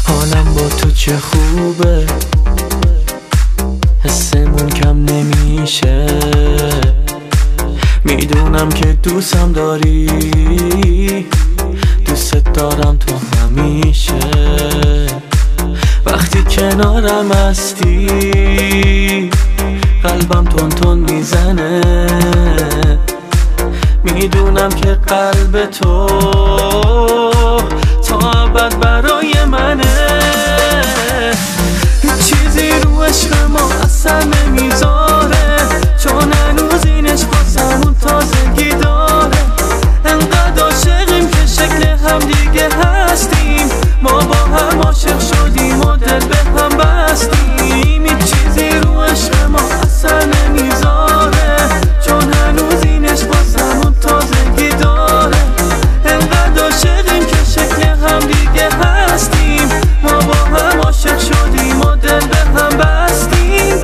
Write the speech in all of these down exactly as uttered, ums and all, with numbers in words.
حالم با تو چه خوبه، حسمون کم نمیشه. میدونم که دوستم داری، دوست دارم تو همیشه. وقتی کنارم هستی قلبم تون تون میزنه. میدونم که قلب تو تا ابد برای منه. هیچ چیزی رو عشق ما اثر نمیذاره، چون هنوز این عشق واسمون تازگی داره. انقدر عاشقیم که شکل هم دیگه هستیم، ما با هم عاشق شدیم و دل به هم بستیم. هیچ چیزی رو عشق ما اثر نمیذاره، چون هنوز این عشق واسمون تازگی داره. انقدر عاشقیم که شکل هم دیگه هستیم، ما با هم عاشق شدیم و دل به هم بستیم.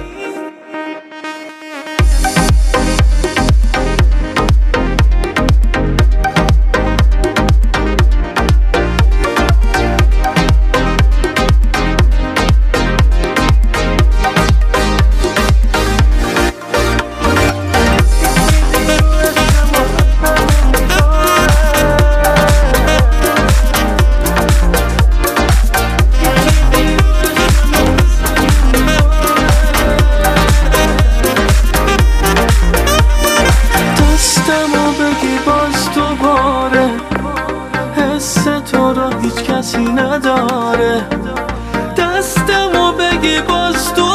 نداره دستمو بگی باز تو